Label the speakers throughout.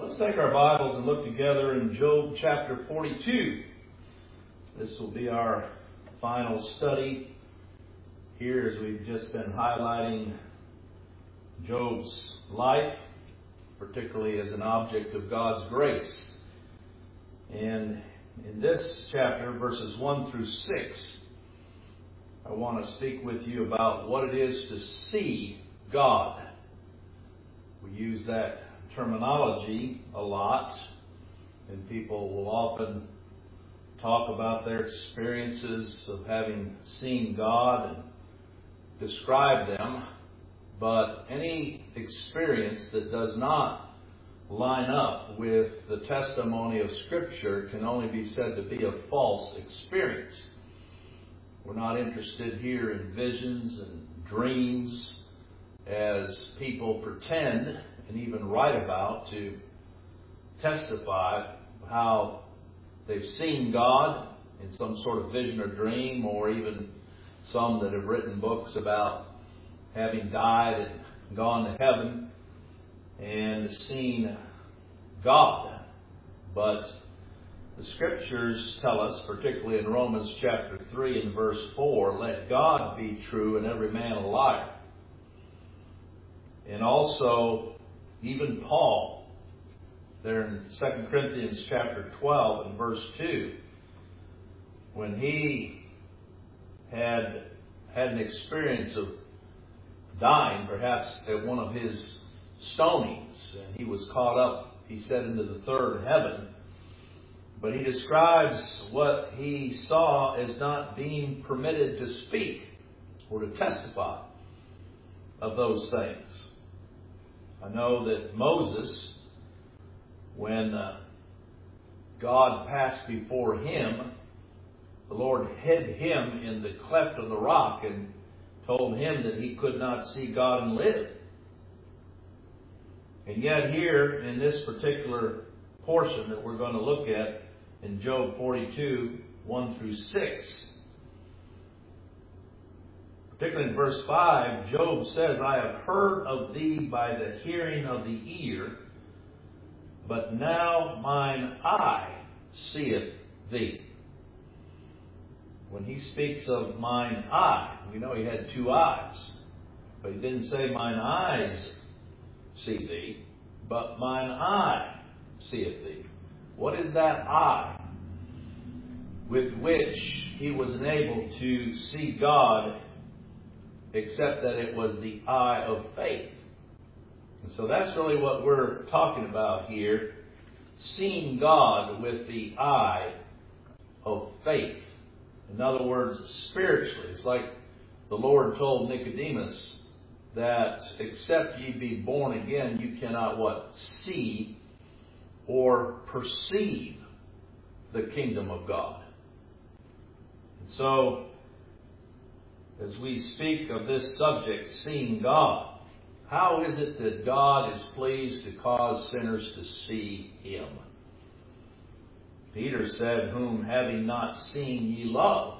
Speaker 1: Let's take our Bibles and look together in Job chapter 42. This will be our final study here as we've just been highlighting Job's life, particularly as an object of God's grace. And in this chapter, verses 1 through 6, I want to speak with you about what it is to see God. We use that terminology a lot, and people will often talk about their experiences of having seen God and describe them, but any experience that does not line up with the testimony of Scripture can only be said to be a false experience. We're not interested here in visions and dreams as people pretend and even write about to testify how they've seen God in some sort of vision or dream, or even some that have written books about having died and gone to heaven and seen God. But the Scriptures tell us, particularly in Romans chapter 3 and verse 4, let God be true and every man a liar. And also, even Paul, there in 2 Corinthians chapter 12 and verse 2, when he had an experience of dying, perhaps at one of his stonings, and he was caught up, he said, into the third heaven. But he describes what he saw as not being permitted to speak or to testify of those things. I know that Moses, when God passed before him, the Lord hid him in the cleft of the rock and told him that he could not see God and live. And yet here, in this particular portion that we're going to look at, in Job 42, 1 through 6, particularly in verse 5, Job says, I have heard of thee by the hearing of the ear, but now mine eye seeth thee. When he speaks of mine eye, we know he had two eyes, but he didn't say mine eyes see thee, but mine eye seeth thee. What is that eye with which he was enabled to see God, except that it was the eye of faith? And so that's really what we're talking about here, seeing God with the eye of faith. In other words, spiritually. It's like the Lord told Nicodemus that except ye be born again, you cannot what? See or perceive the kingdom of God. And so, as we speak of this subject, seeing God, how is it that God is pleased to cause sinners to see Him? Peter said, whom having not seen ye love,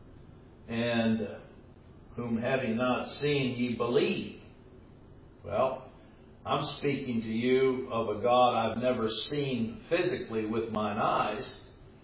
Speaker 1: and whom having not seen ye believe. Well, I'm speaking to you of a God I've never seen physically with mine eyes,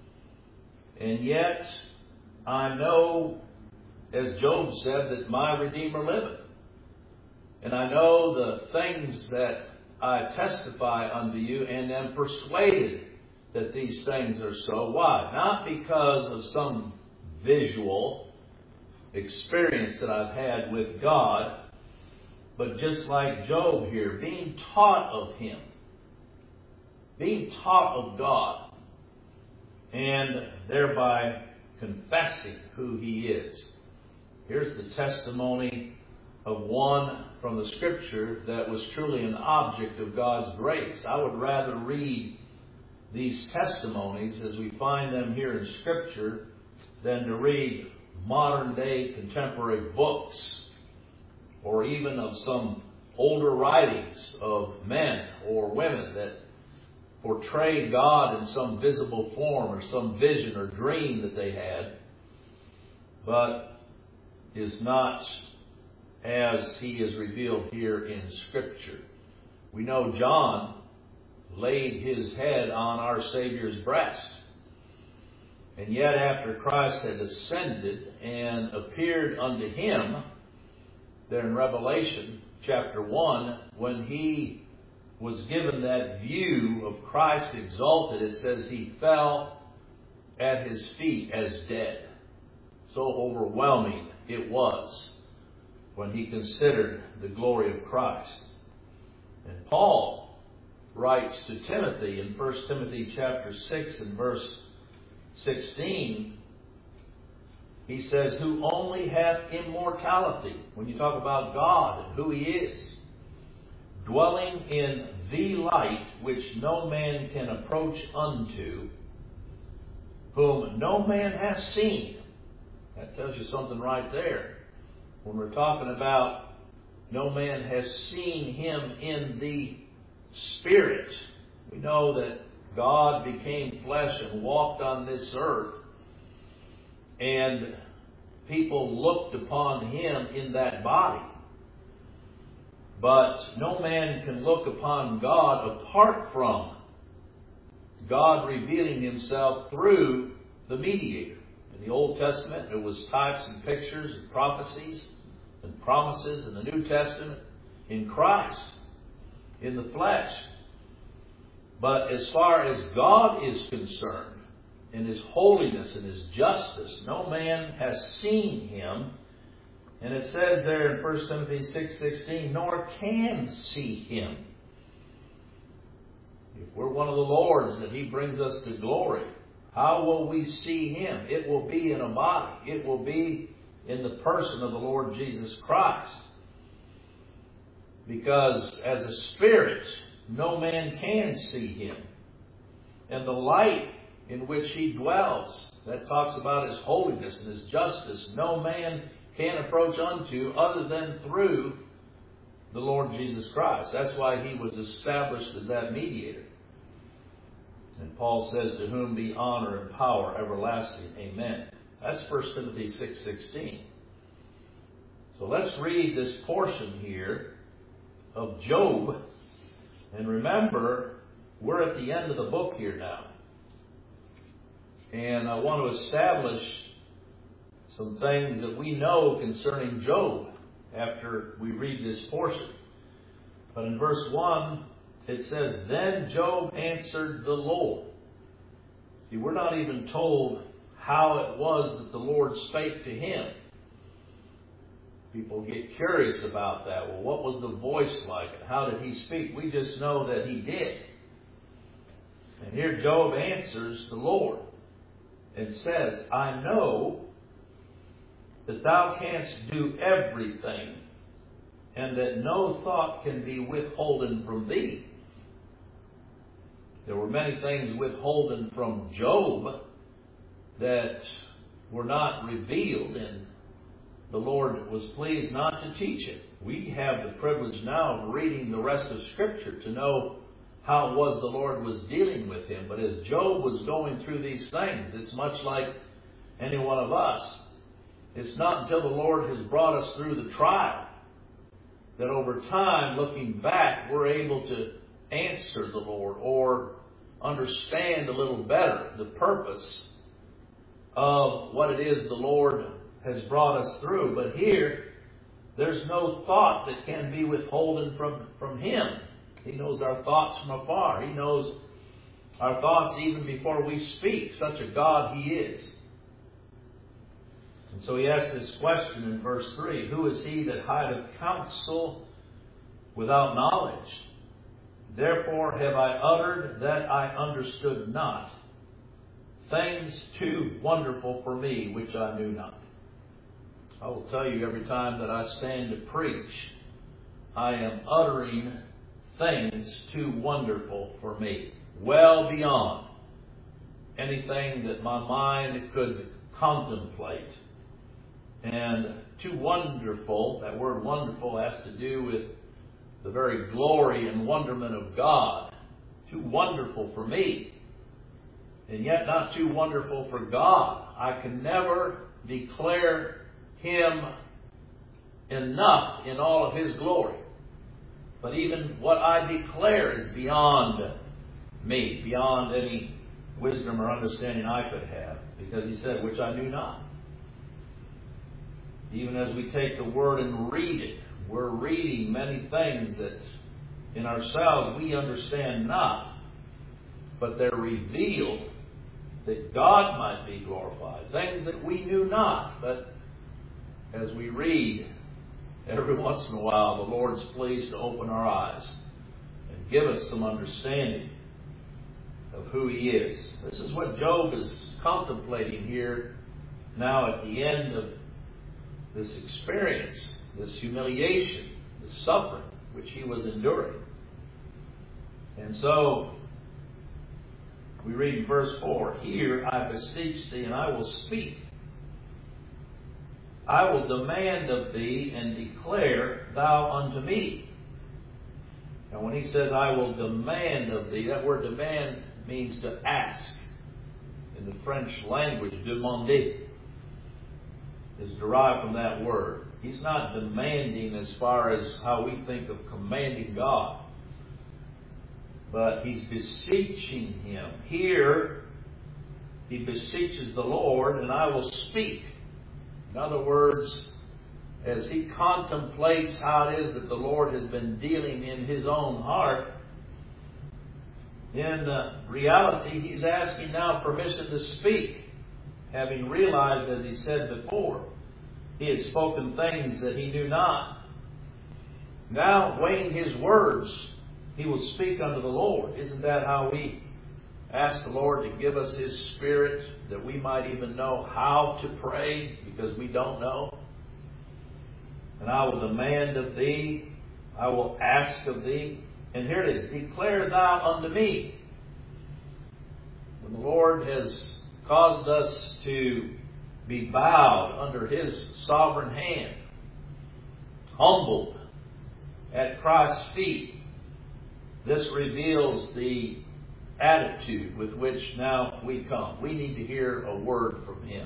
Speaker 1: and yet I know, as Job said, that my Redeemer liveth. And I know the things that I testify unto you, and am persuaded that these things are so. Why? Not because of some visual experience that I've had with God, but just like Job here, being taught of Him, being taught of God, and thereby confessing who He is. Here's the testimony of one from the Scripture that was truly an object of God's grace. I would rather read these testimonies as we find them here in Scripture than to read modern day contemporary books, or even of some older writings of men or women that portray God in some visible form or some vision or dream that they had, but is not as He is revealed here in Scripture. We know John, laid his head on our Savior's breast. And yet after Christ had ascended and appeared unto him, there in Revelation chapter 1, when he was given that view of Christ exalted, it says he fell at his feet as dead. So overwhelming it was when he considered the glory of Christ. And Paul writes to Timothy in 1 Timothy chapter 6 and verse 16, he says, who only hath immortality. When you talk about God and who he is, dwelling in the light which no man can approach unto, whom no man hath seen. That tells you something right there. When we're talking about no man has seen him in the Spirit, we know that God became flesh and walked on this earth, and people looked upon him in that body. But no man can look upon God apart from God revealing himself through the mediator. In the Old Testament, there was types and pictures and prophecies and promises. In the New Testament, in Christ, in the flesh. But as far as God is concerned, in his holiness and his justice, no man has seen him. And it says there in 1 Timothy 6:16, nor can see him. If we're one of the Lord's and he brings us to glory, how will we see him? It will be in a body. It will be in the person of the Lord Jesus Christ. Because as a spirit, no man can see him. And the light in which he dwells, that talks about his holiness and his justice, no man can approach unto other than through the Lord Jesus Christ. That's why he was established as that mediator. And Paul says, to whom be honor and power everlasting. Amen. That's 1 Timothy 6:16. So let's read this portion here of Job. And remember, we're at the end of the book here now. And I want to establish some things that we know concerning Job after we read this portion. But in verse 1, it says, then Job answered the Lord. See, we're not even told how it was that the Lord spake to him. People get curious about that. Well, what was the voice like? And how did he speak? We just know that he did. And here Job answers the Lord and says, I know that thou canst do everything, and that no thought can be withholden from thee. There were many things withholden from Job that were not revealed, and the Lord was pleased not to teach it. We have the privilege now of reading the rest of Scripture to know how it was the Lord was dealing with him. But as Job was going through these things, it's much like any one of us. It's not until the Lord has brought us through the trial that over time, looking back, we're able to answer the Lord or understand a little better the purpose of what it is the Lord has brought us through. But here, there's no thought that can be withholden from him. He knows our thoughts from afar. He knows our thoughts even before we speak. Such a God he is. And so he asks this question in verse 3. Who is he that hideth counsel without knowledge? Therefore have I uttered that I understood not, things too wonderful for me which I knew not. I will tell you, every time that I stand to preach, I am uttering things too wonderful for me, well beyond anything that my mind could contemplate. And too wonderful, that word wonderful has to do with the very glory and wonderment of God. Too wonderful for me, and yet not too wonderful for God. I can never declare him enough in all of his glory. But even what I declare is beyond me, beyond any wisdom or understanding I could have. Because he said, which I knew not. Even as we take the Word and read it, we're reading many things that in ourselves we understand not, but they're revealed that God might be glorified. Things that we knew not, but as we read, every once in a while the Lord's pleased to open our eyes and give us some understanding of who He is. This is what Job is contemplating here now at the end of this experience, this humiliation, this suffering which he was enduring. And so, we read in verse 4, Hear, I beseech thee, and I will speak. I will demand of thee, and declare thou unto me. Now when he says, I will demand of thee, that word demand means to ask. In the French language, demander is derived from that word. He's not demanding as far as how we think of commanding God, but he's beseeching Him. Here, he beseeches the Lord, and I will speak. In other words, as he contemplates how it is that the Lord has been dealing in his own heart, in reality, he's asking now permission to speak, having realized, as he said before, he had spoken things that he knew not. Now, weighing his words, he will speak unto the Lord. Isn't that how we ask the Lord to give us His Spirit, that we might even know how to pray, because we don't know? And I will demand of thee, I will ask of thee. And here it is, declare thou unto me. When the Lord has caused us to be bowed under His sovereign hand, humbled at Christ's feet, this reveals the attitude with which now we come. We need to hear a word from Him.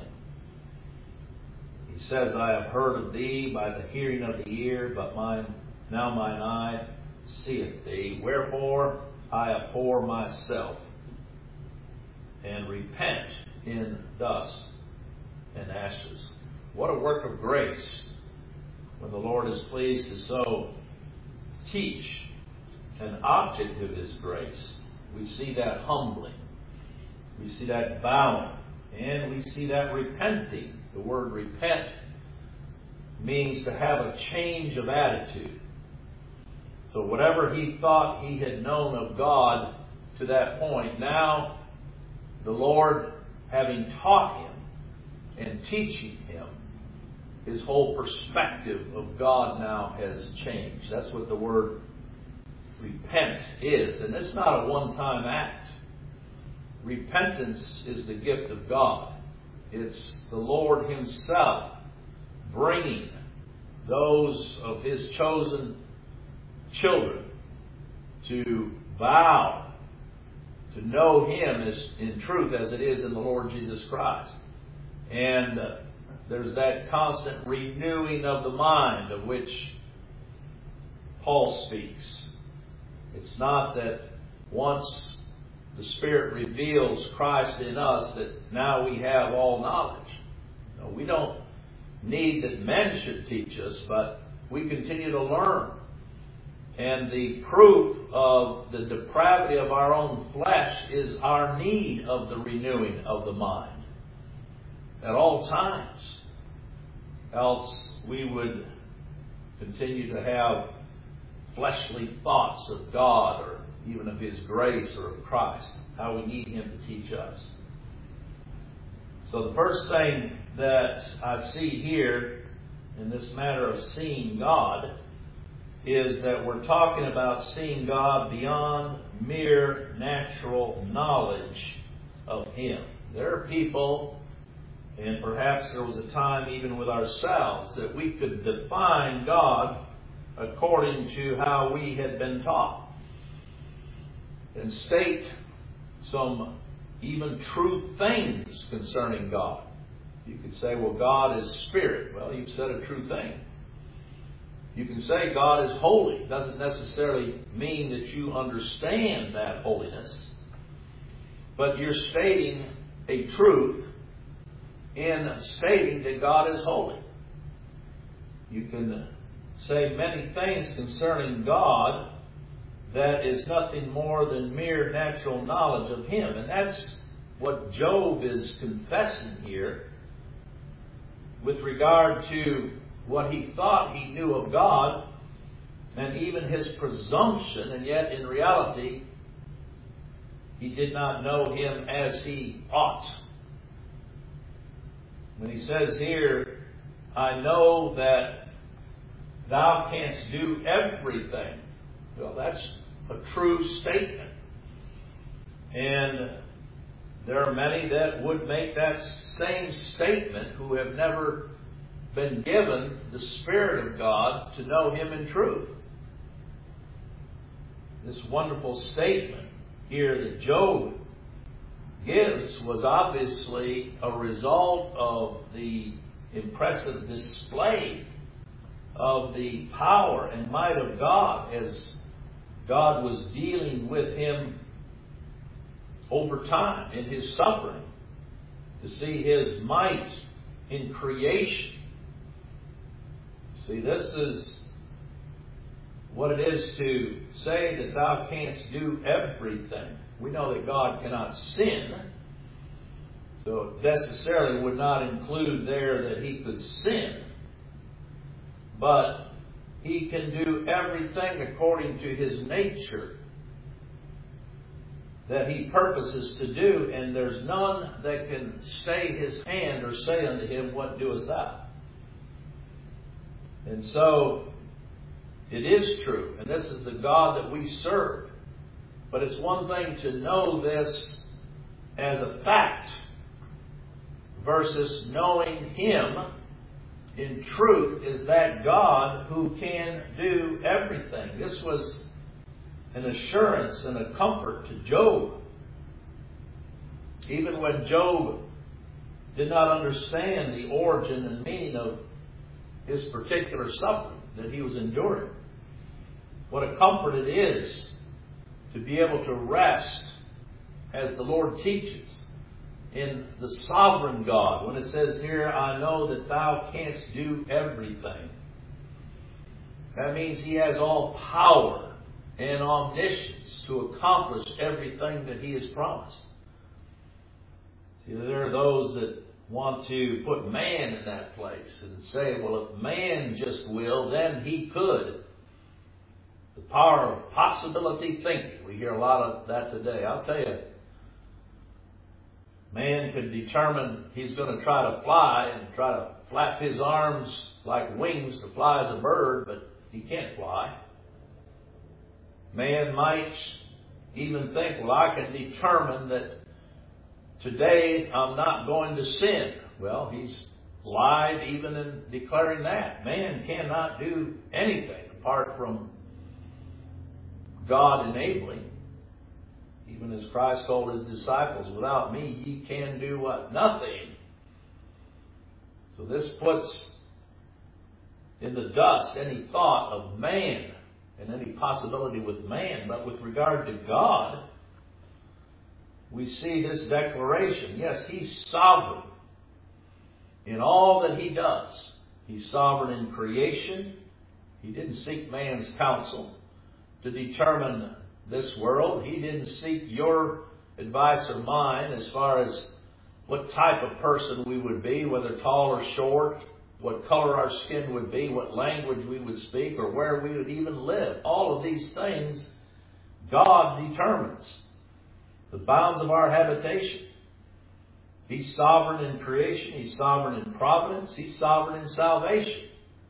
Speaker 1: He says, I have heard of thee by the hearing of the ear, but now mine eye seeth thee. Wherefore I abhor myself, and repent in dust and ashes. What a work of grace when the Lord is pleased to so teach an object of His grace. We see that humbling. We see that bowing. And we see that repenting. The word repent means to have a change of attitude. So whatever he thought he had known of God to that point, now the Lord, having taught him and teaching him, his whole perspective of God now has changed. That's what the word repent is. And it's not a one-time act. Repentance is the gift of God. It's the Lord Himself bringing those of His chosen children to bow, to know Him as in truth as it is in the Lord Jesus Christ. And there's that constant renewing of the mind of which Paul speaks. It's not that once the Spirit reveals Christ in us that now we have all knowledge. No, we don't need that men should teach us, but we continue to learn. And the proof of the depravity of our own flesh is our need of the renewing of the mind at all times. Else we would continue to have fleshly thoughts of God or even of His grace or of Christ, how we need Him to teach us. So the first thing that I see here in this matter of seeing God is that we're talking about seeing God beyond mere natural knowledge of Him. There are people, and perhaps there was a time even with ourselves, that we could define God according to how we had been taught, and state some even true things concerning God. You could say, well, God is spirit. Well, you've said a true thing. You can say God is holy. It doesn't necessarily mean that you understand that holiness. but you're stating a truth in stating that God is holy. You can say many things concerning God that is nothing more than mere natural knowledge of Him. And that's what Job is confessing here with regard to what he thought he knew of God, and even his presumption, and yet in reality he did not know Him as he ought. When he says here, I know that Thou canst do everything. Well, that's a true statement. And there are many that would make that same statement who have never been given the Spirit of God to know Him in truth. This wonderful statement here that Job gives was obviously a result of the impressive display of the power and might of God as God was dealing with him over time in his suffering, to see His might in creation. See, this is what it is to say that Thou canst do everything. We know that God cannot sin, so it necessarily would not include there that He could sin. But He can do everything according to His nature that He purposes to do, and there's none that can stay His hand or say unto Him, What doest Thou? And so, it is true, and this is the God that we serve. But it's one thing to know this as a fact versus knowing Him in truth is that God who can do everything. This was an assurance and a comfort to Job. Even when Job did not understand the origin and meaning of his particular suffering that he was enduring. What a comfort it is to be able to rest, as the Lord teaches, in the sovereign God. When it says here, I know that Thou canst do everything. That means He has all power and omniscience to accomplish everything that He has promised. See, there are those that want to put man in that place and say, well, if man just will, then he could. The power of possibility thinking. We hear a lot of that today. I'll tell you, man could determine he's going to try to fly and try to flap his arms like wings to fly as a bird, but he can't fly. Man might even think, well, I can determine that today I'm not going to sin. Well, he's lied even in declaring that. Man cannot do anything apart from God enabling. Even as Christ told His disciples, without me ye can do what? Nothing. So this puts in the dust any thought of man and any possibility with man. But with regard to God, we see this declaration. Yes, He's sovereign in all that He does. He's sovereign in creation. He didn't seek man's counsel to determine this world. He didn't seek your advice or mine as far as what type of person we would be, whether tall or short, what color our skin would be, what language we would speak, or where we would even live. All of these things God determines. The bounds of our habitation. He's sovereign in creation. He's sovereign in providence. He's sovereign in salvation.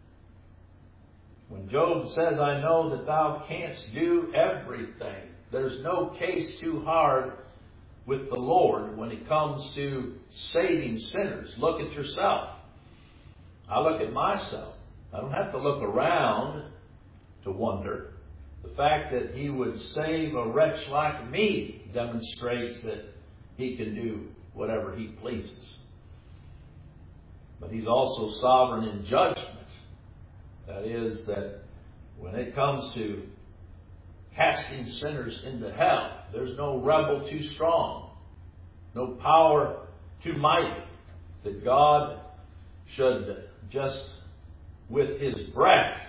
Speaker 1: When Job says, I know that Thou canst do everything, there's no case too hard with the Lord when it comes to saving sinners. Look at yourself. I look at myself. I don't have to look around to wonder. The fact that He would save a wretch like me demonstrates that He can do whatever He pleases. But He's also sovereign in judgment. That is, that when it comes to casting sinners into hell, there's no rebel too strong. no power too mighty that God should just with His breath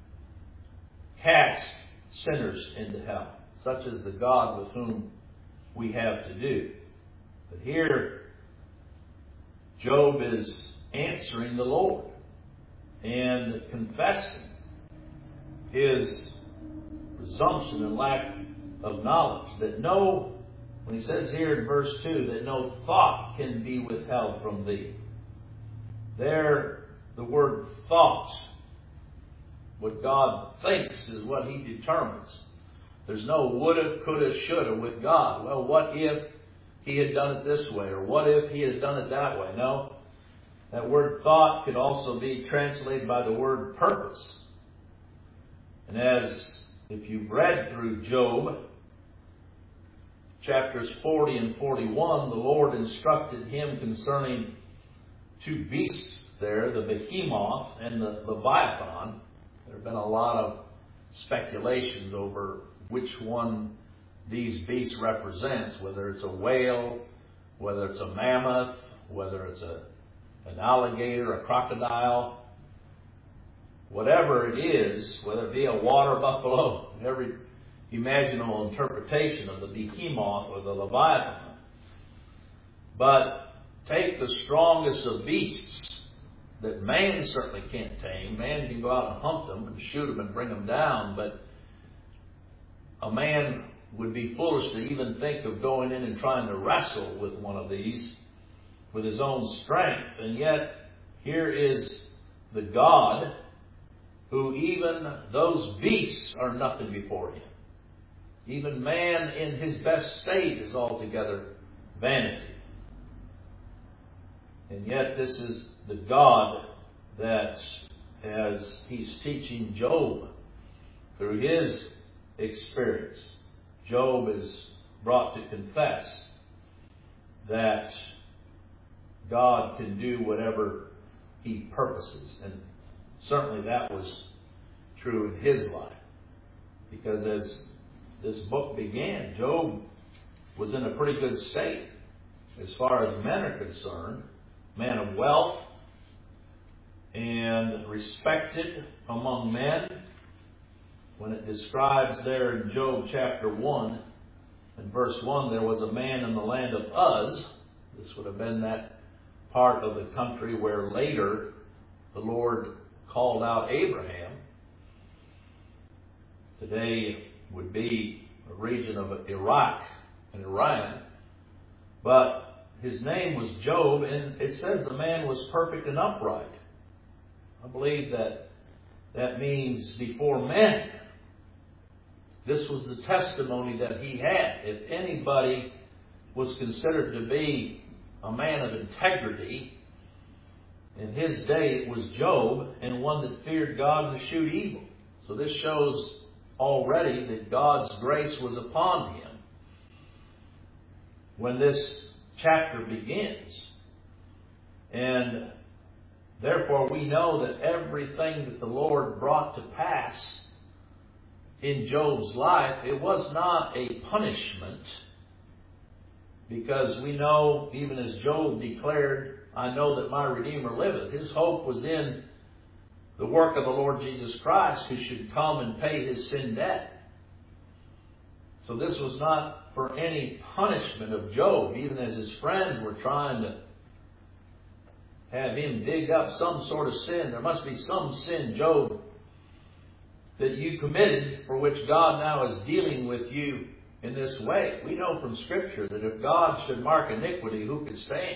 Speaker 1: cast sinners into hell. Such is the God with whom we have to do. But here, Job is answering the Lord and confessing his presumption and lack of knowledge. That no, when he says here in verse 2, that no thought can be withheld from thee. There, the word thought, what God thinks is what He determines. There's no woulda, coulda, shoulda with God. Well, what if He had done it this way? Or what if He had done it that way? No. That word thought could also be translated by the word purpose. And as if you've read through Job, chapters 40 and 41, the Lord instructed him concerning two beasts there, the behemoth and the leviathan. There have been a lot of speculations over which one these beasts represents, whether it's a whale, whether it's a mammoth, whether it's an alligator, a crocodile, whatever it is, whether it be a water buffalo, every imaginable interpretation of the behemoth or the leviathan. But take the strongest of beasts that man certainly can't tame. Man can go out and hunt them and shoot them and bring them down, but a man would be foolish to even think of going in and trying to wrestle with one of these with his own strength. And yet, here is the God who even those beasts are nothing before Him. Even man in his best state is altogether vanity. And yet this is the God that, as He's teaching Job through his experience, Job is brought to confess that God can do whatever He purposes. And certainly that was true in his life. Because as this book began, Job was in a pretty good state as far as men are concerned. Man of wealth and respected among men. When it describes there in Job chapter 1 and verse 1, there was a man in the land of Uz. This would have been that part of the country where later the Lord called out Abraham. Today would be a region of Iraq and Iran. But his name was Job, and it says the man was perfect and upright. I believe that means before men. This was the testimony that he had. If anybody was considered to be a man of integrity, in his day it was Job, and one that feared God and eschewed evil. So this shows already that God's grace was upon him when this chapter begins. And therefore we know that everything that the Lord brought to pass in Job's life, it was not a punishment, because we know, even as Job declared, I know that my Redeemer liveth. His hope was in the work of the Lord Jesus Christ, who should come and pay his sin debt. So this was not for any punishment of Job, even as his friends were trying to have him dig up some sort of sin. There must be some sin, Job, that you committed for which God now is dealing with you in this way. We know from Scripture that if God should mark iniquity, who could stand?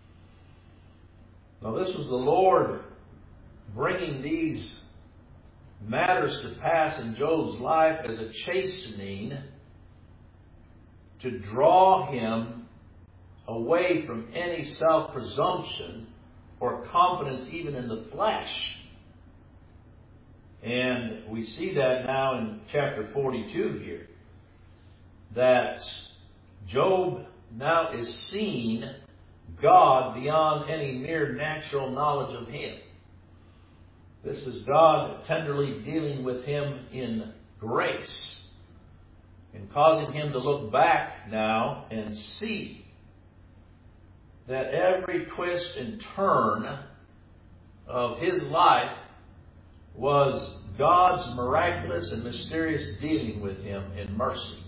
Speaker 1: Now this was the Lord bringing these matters to pass in Job's life as a chastening to draw him away from any self-presumption or confidence even in the flesh. And we see that now in chapter 42 here, that Job now is seeing God beyond any mere natural knowledge of Him. This is God tenderly dealing with him in grace and causing him to look back now and see that every twist and turn of his life was God's miraculous and mysterious dealing with him in mercy,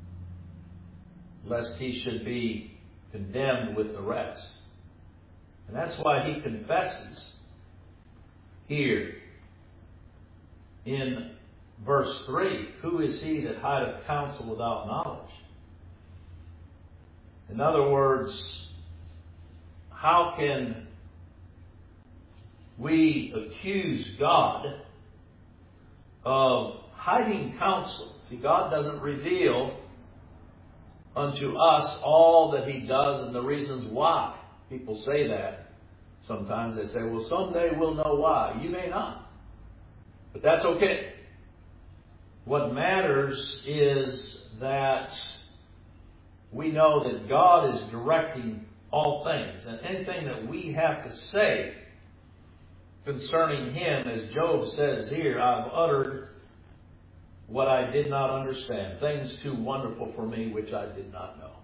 Speaker 1: lest he should be condemned with the rest. And that's why he confesses here in verse 3, who is he that hideth counsel without knowledge? In other words, how can we accuse God of hiding counsel? See, God doesn't reveal unto us all that he does and the reasons why. People say that. Sometimes they say, well, someday we'll know why. You may not. But that's okay. What matters is that we know that God is directing all things. And anything that we have to say concerning him, as Job says here, I've uttered what I did not understand, things too wonderful for me which I did not know.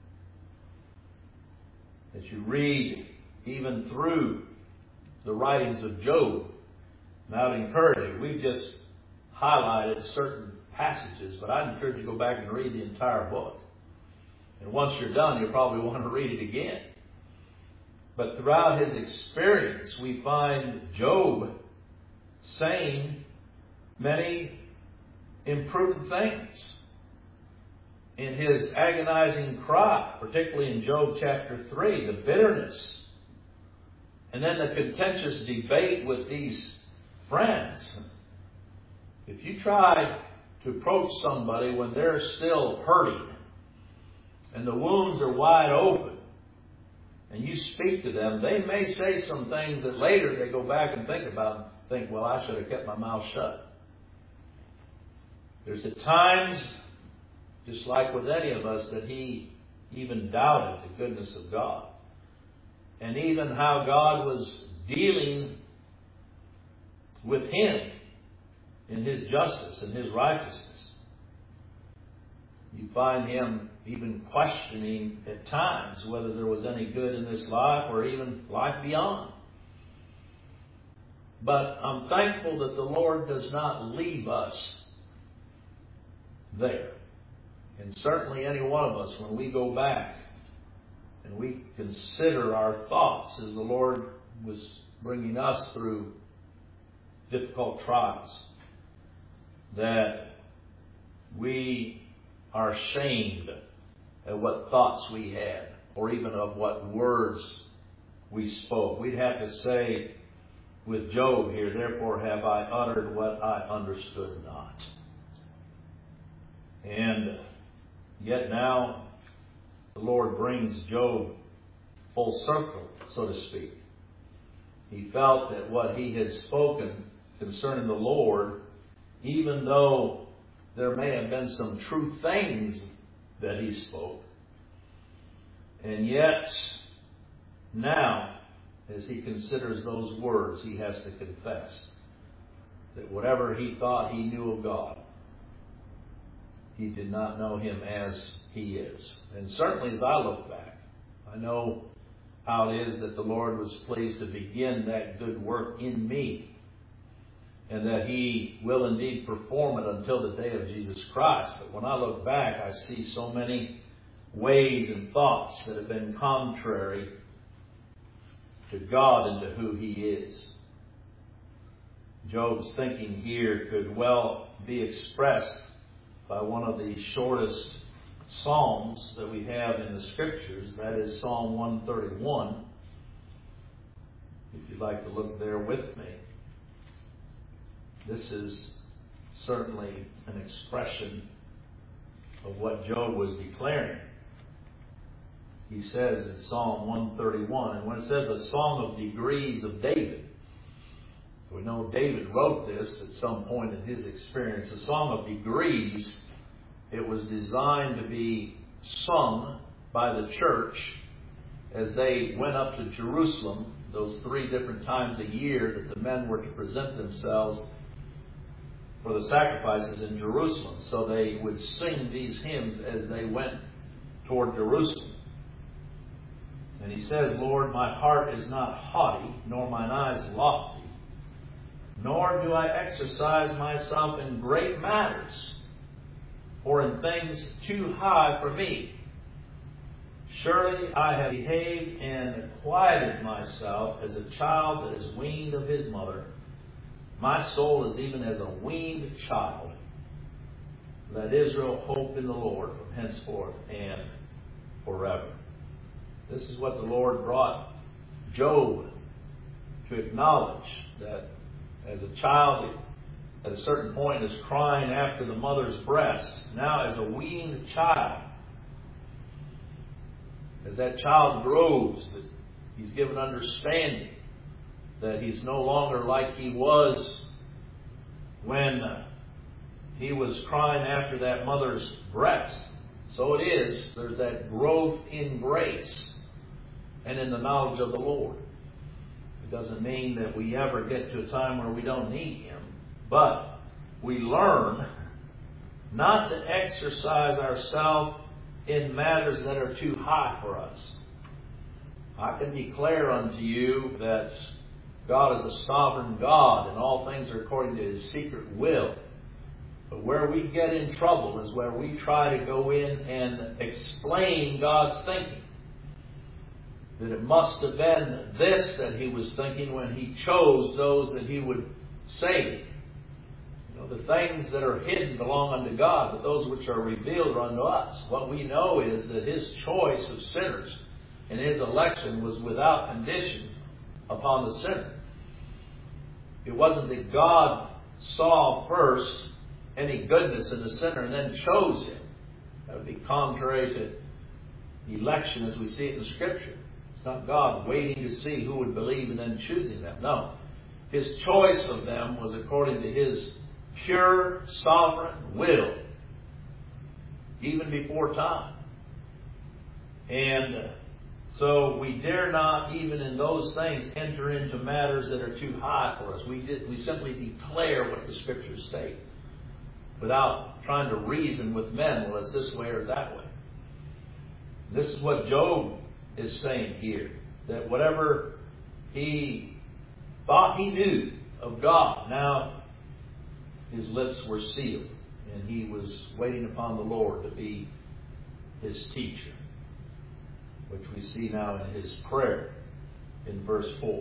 Speaker 1: As you read even through the writings of Job, and I would encourage you, we've just highlighted certain passages, but I'd encourage you to go back and read the entire book. And once you're done, you'll probably want to read it again. But throughout his experience, we find Job saying many imprudent things in his agonizing cry, particularly in Job chapter 3, the bitterness, and then the contentious debate with these friends. If you try to approach somebody when they're still hurting and the wounds are wide open, and you speak to them, they may say some things that later they go back and think about and think, well, I should have kept my mouth shut. There's at times, just like with any of us, that he even doubted the goodness of God. And even how God was dealing with him in his justice and his righteousness. You find him even questioning at times whether there was any good in this life or even life beyond. But I'm thankful that the Lord does not leave us there. And certainly any one of us, when we go back and we consider our thoughts as the Lord was bringing us through difficult trials, that we are ashamed of what thoughts we had, or even of what words we spoke. We'd have to say with Job here, therefore have I uttered what I understood not. And yet now the Lord brings Job full circle, so to speak. He felt that what he had spoken concerning the Lord, even though there may have been some true things that he spoke, and yet now, as he considers those words, he has to confess that whatever he thought he knew of God, he did not know him as he is. And certainly as I look back, I know how it is that the Lord was pleased to begin that good work in me, and that he will indeed perform it until the day of Jesus Christ. But when I look back, I see so many ways and thoughts that have been contrary to God and to who he is. Job's thinking here could well be expressed by one of the shortest psalms that we have in the Scriptures. That is Psalm 131. If you'd like to look there with me. This is certainly an expression of what Job was declaring. He says in Psalm 131, and when it says a song of degrees of David, we know David wrote this at some point in his experience. A song of degrees, it was designed to be sung by the church as they went up to Jerusalem, those 3 different times a year that the men were to present themselves for the sacrifices in Jerusalem. So they would sing these hymns as they went toward Jerusalem. And he says, Lord, my heart is not haughty, nor mine eyes lofty, nor do I exercise myself in great matters, or in things too high for me. Surely I have behaved and quieted myself as a child that is weaned of his mother. My soul is even as a weaned child. Let Israel hope in the Lord from henceforth and forever. This is what the Lord brought Job to acknowledge, that as a child at a certain point is crying after the mother's breast, now as a weaned child, as that child grows, that he's given understanding that he's no longer like he was when he was crying after that mother's breast. So it is, there's that growth in grace and in the knowledge of the Lord. It doesn't mean that we ever get to a time where we don't need Him, but we learn not to exercise ourselves in matters that are too high for us. I can declare unto you that God is a sovereign God, and all things are according to His secret will. But where we get in trouble is where we try to go in and explain God's thinking. That it must have been this that He was thinking when He chose those that He would save. You know, the things that are hidden belong unto God, but those which are revealed are unto us. What we know is that His choice of sinners and His election was without condition upon the sinner. It wasn't that God saw first any goodness in the sinner and then chose him. That would be contrary to election as we see it in Scripture. It's not God waiting to see who would believe and then choosing them. No. His choice of them was according to His pure, sovereign will, even before time. And so we dare not, even in those things, enter into matters that are too high for us. We simply declare what the Scriptures state, without trying to reason with men, well, it's this way or that way. This is what Job is saying here, that whatever he thought he knew of God, now his lips were sealed, and he was waiting upon the Lord to be his teacher, which we see now in his prayer in verse 4.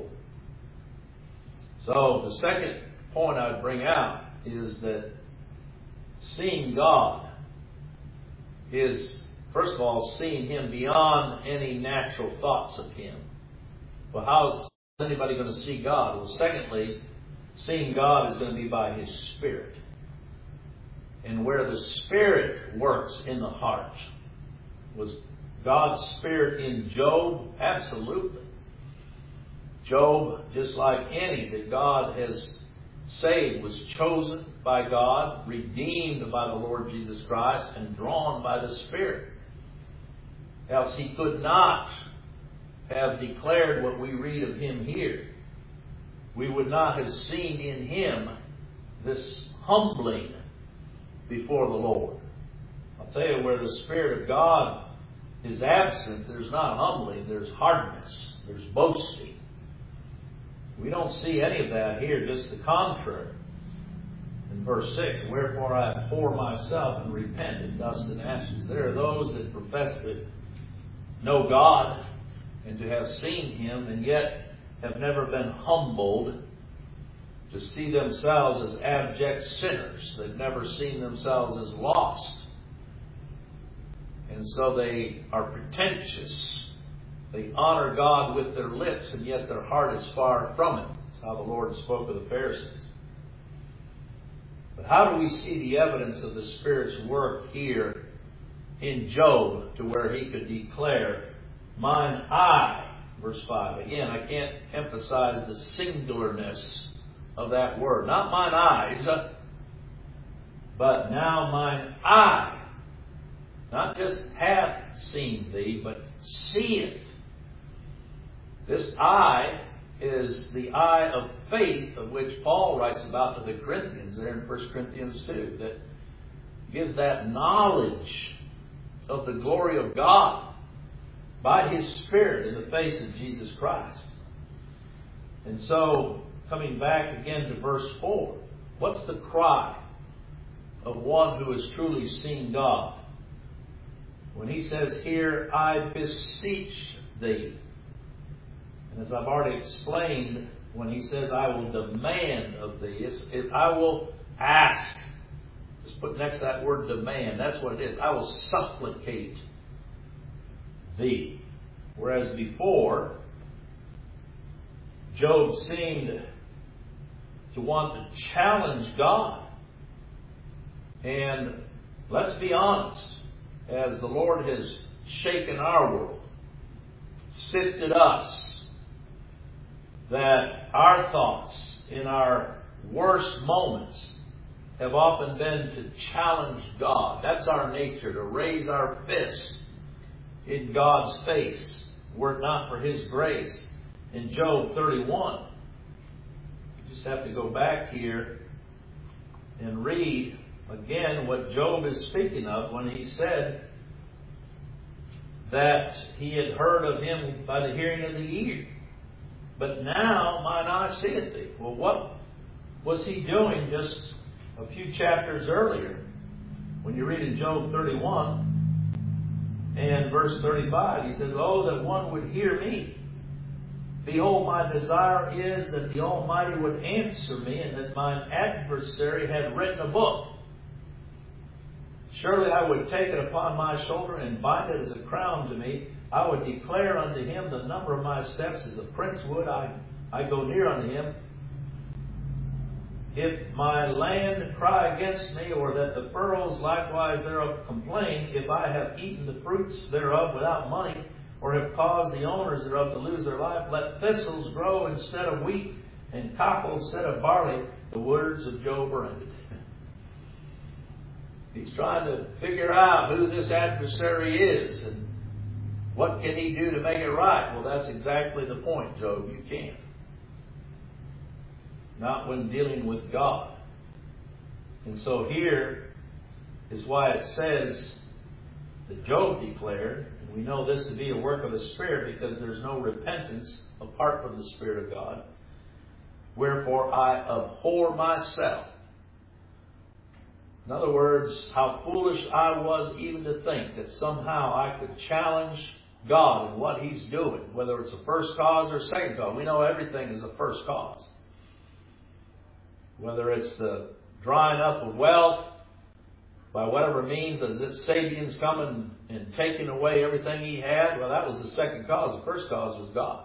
Speaker 1: So the second point I'd bring out is that seeing God is, first of all, seeing Him beyond any natural thoughts of Him. Well, how is anybody going to see God? Well, secondly, seeing God is going to be by His Spirit. And where the Spirit works in the heart. Was God's Spirit in Job? Absolutely. Job, just like any that God has saved, was chosen by God, redeemed by the Lord Jesus Christ, and drawn by the Spirit. Else he could not have declared what we read of him here. We would not have seen in him this humbling before the Lord. I'll tell you, where the Spirit of God is absent, there's not humbling, there's hardness, there's boasting. We don't see any of that here, just the contrary. In verse 6, wherefore I abhor myself and repent in dust and ashes. There are those that profess to know God and to have seen Him, and yet have never been humbled to see themselves as abject sinners. They've never seen themselves as lost. And so they are pretentious. They honor God with their lips, and yet their heart is far from Him. That's how the Lord spoke of the Pharisees. But how do we see the evidence of the Spirit's work here in Job to where he could declare, mine eye, verse 5. Again, I can't emphasize the singularness of that word. Not mine eyes, but now mine eye. Not just hath seen thee, but seeth. This eye is the eye of faith, of which Paul writes about to the Corinthians there in 1 Corinthians 2, that gives that knowledge of the glory of God. by His Spirit in the face of Jesus Christ. And so, coming back again to verse 4, what's the cry of one who has truly seen God? When he says here, I beseech thee. And as I've already explained, when he says, I will demand of thee, I will ask. Just put next to that word demand. That's what it is. I will supplicate thee. Whereas before, Job seemed to want to challenge God. And let's be honest, as the Lord has shaken our world, sifted us, that our thoughts in our worst moments have often been to challenge God. That's our nature, to raise our fists in God's face, were it not for His grace. In Job 31, you just have to go back here and read again what Job is speaking of when he said that he had heard of Him by the hearing of the ear. But now mine eye seeth thee. Well, what was he doing just a few chapters earlier? When you read in Job 31 and verse 35, he says, Oh, that one would hear me. Behold, my desire is that the Almighty would answer me, and that mine adversary had written a book. Surely I would take it upon my shoulder and bind it as a crown to me. I would declare unto him the number of my steps as a prince would. I go near unto him. If my land cry against me, or that the furrows likewise thereof complain, if I have eaten the fruits thereof without money, or have caused the owners thereof to lose their life, let thistles grow instead of wheat, and cockle instead of barley. The words of Job are ended. He's trying to figure out who this adversary is and what can he do to make it right. Well, that's exactly the point, Job. You can't. Not when dealing with God. And so here is why it says that Job declared, and we know this to be a work of the Spirit because there's no repentance apart from the Spirit of God. Wherefore I abhor myself. In other words, how foolish I was even to think that somehow I could challenge God in what He's doing, whether it's a first cause or second cause. We know everything is a first cause. Whether it's the drying up of wealth by whatever means, as if Sabians coming and taking away everything he had, well, that was the second cause. The first cause was God.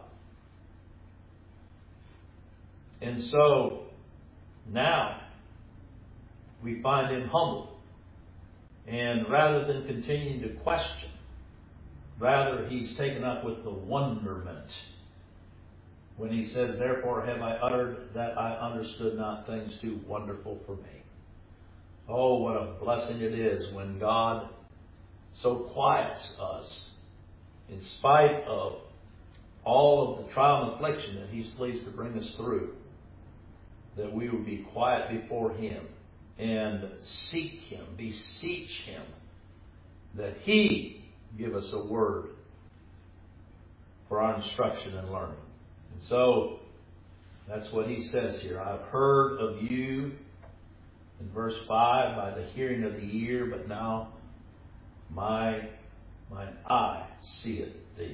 Speaker 1: And so now we find him humble. And rather than continuing to question, rather he's taken up with the wonderment. When he says, therefore have I uttered that I understood not things too wonderful for me. Oh, what a blessing it is when God so quiets us in spite of all of the trial and affliction that He's pleased to bring us through, that we would be quiet before Him and seek Him, beseech Him, that He give us a word for our instruction and learning. And so, that's what he says here. I've heard of you, in verse 5, by the hearing of the ear, but now mine eye seeth thee.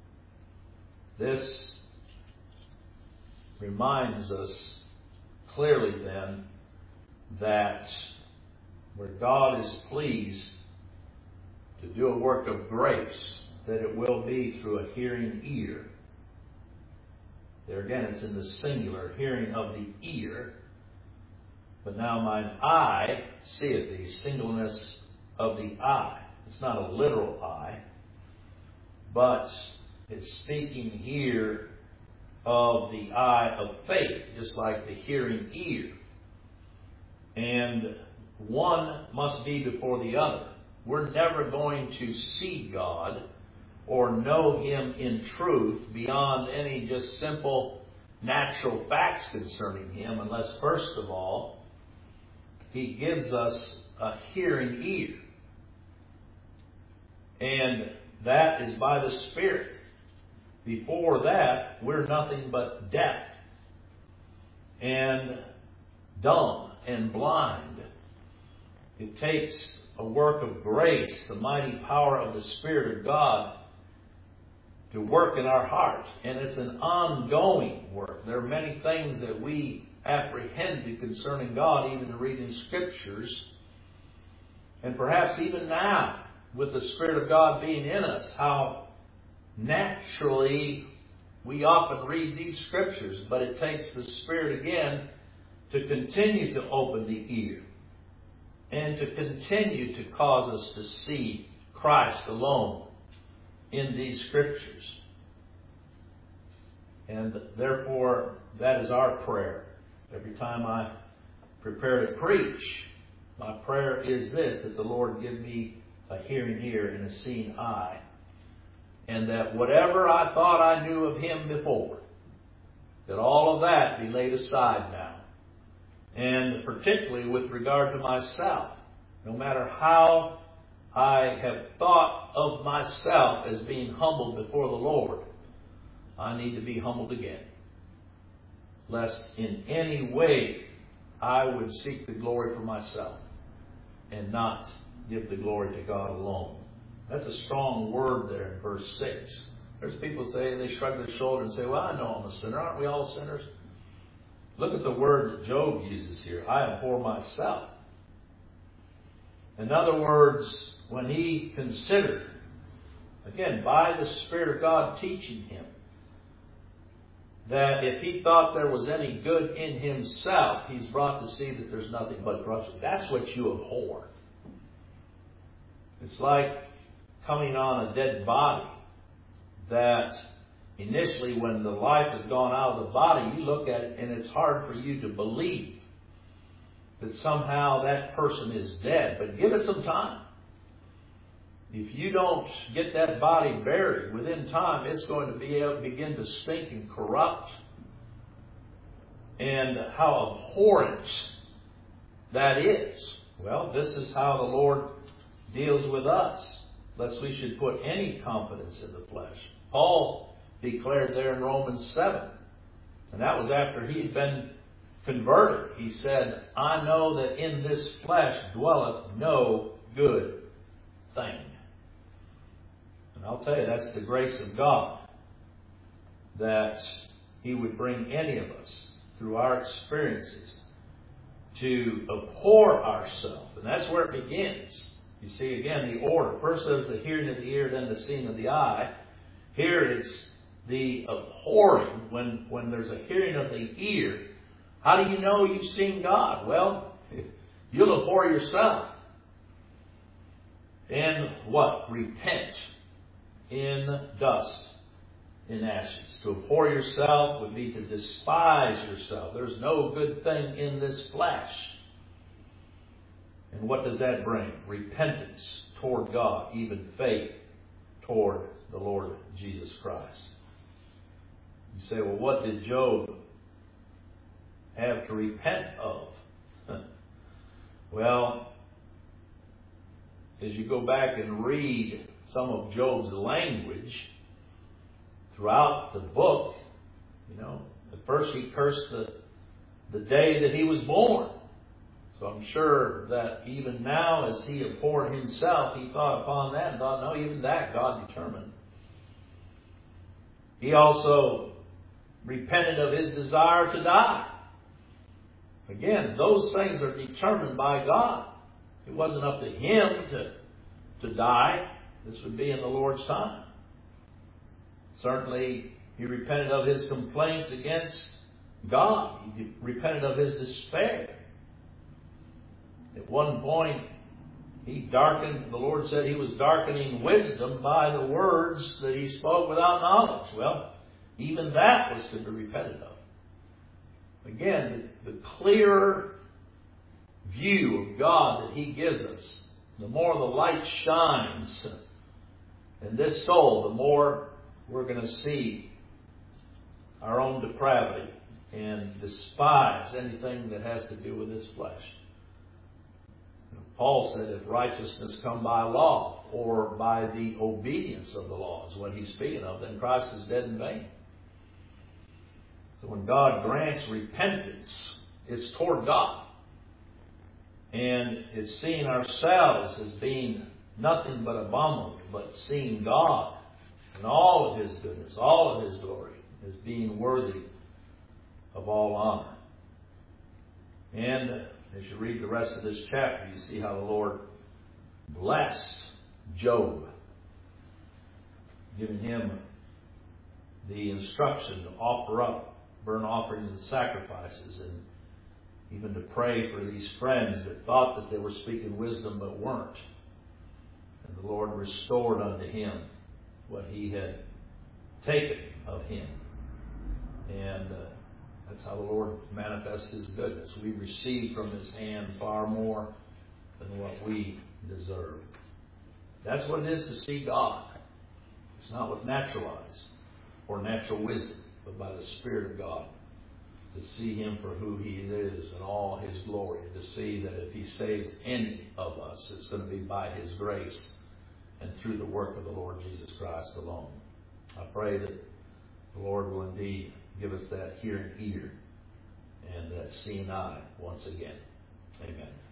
Speaker 1: This reminds us clearly then that where God is pleased to do a work of grace, that it will be through a hearing ear. There again, it's in the singular, hearing of the ear. But now mine eye seeth thee, singleness of the eye. It's not a literal eye, but it's speaking here of the eye of faith, just like the hearing ear. And one must be before the other. We're never going to see God or know Him in truth beyond any just simple natural facts concerning Him, unless first of all He gives us a hearing ear. And that is by the Spirit. Before that, we're nothing but deaf and dumb and blind. It takes a work of grace, the mighty power of the Spirit of God, to work in our hearts. And it's an ongoing work. There are many things that we apprehended concerning God, even in reading Scriptures. And perhaps even now, with the Spirit of God being in us, how naturally we often read these Scriptures. But it takes the Spirit again to continue to open the ear and to continue to cause us to see Christ alone in these Scriptures. And therefore, that is our prayer. Every time I prepare to preach, my prayer is this, that the Lord give me a hearing ear and a seeing eye. And that whatever I thought I knew of Him before, that all of that be laid aside now. And particularly with regard to myself, no matter how I have thought of myself as being humbled before the Lord, I need to be humbled again. Lest in any way I would seek the glory for myself and not give the glory to God alone. That's a strong word there in verse 6. There's people say, they shrug their shoulder and say, well, I know I'm a sinner. Aren't we all sinners? Look at the word that Job uses here. I abhor myself. In other words, when he considered, again, by the Spirit of God teaching him, that if he thought there was any good in himself, he's brought to see that there's nothing but corruption. That's what you abhor. It's like coming on a dead body that initially when the life has gone out of the body, you look at it and it's hard for you to believe that somehow that person is dead. But give it some time. If you don't get that body buried, within time it's going to begin to stink and corrupt. And how abhorrent that is. Well, this is how the Lord deals with us, lest we should put any confidence in the flesh. Paul declared there in Romans 7, and that was after he's been converted. He said, I know that in this flesh dwelleth no good thing. And I'll tell you, that's the grace of God, that He would bring any of us through our experiences to abhor ourselves. And that's where it begins. You see, again, the order. First there's the hearing of the ear, then the seeing of the eye. Here it's the abhorring. When there's a hearing of the ear, how do you know you've seen God? Well, you'll abhor yourself. And what? Repent in dust, in ashes. To abhor yourself would be to despise yourself. There's no good thing in this flesh. And what does that bring? Repentance toward God, even faith toward the Lord Jesus Christ. You say, well, what did Job have to repent of? Well, as you go back and read some of Job's language throughout the book, at first he cursed the day that he was born. So I'm sure that even now, as he abhorred himself, he thought upon that and thought, no, even that God determined. He also repented of his desire to die. Again, those things are determined by God. It wasn't up to him to die. This would be in the Lord's time. Certainly, he repented of his complaints against God. He repented of his despair. At one point, the Lord said he was darkening wisdom by the words that he spoke without knowledge. Well, even that was to be repented of. Again, the clearer view of God that He gives us, the more the light shines in this soul, the more we're going to see our own depravity and despise anything that has to do with this flesh. Paul said, if righteousness come by law or by the obedience of the law is what he's speaking of, then Christ is dead in vain. So when God grants repentance, it's toward God. And it's seeing ourselves as being nothing but abominable, but seeing God and all of His goodness, all of His glory, as being worthy of all honor. And as you read the rest of this chapter, you see how the Lord blessed Job, giving him the instruction to offer up burnt offerings and sacrifices, and even to pray for these friends that thought that they were speaking wisdom but weren't. And the Lord restored unto him what he had taken of him. And that's how the Lord manifests His goodness. We receive from His hand far more than what we deserve. That's what it is to see God. It's not with natural eyes or natural wisdom, but by the Spirit of God. To see Him for who He is and all His glory. To see that if He saves any of us, it's going to be by His grace and through the work of the Lord Jesus Christ alone. I pray that the Lord will indeed give us that hearing ear and that seeing eye once again. Amen.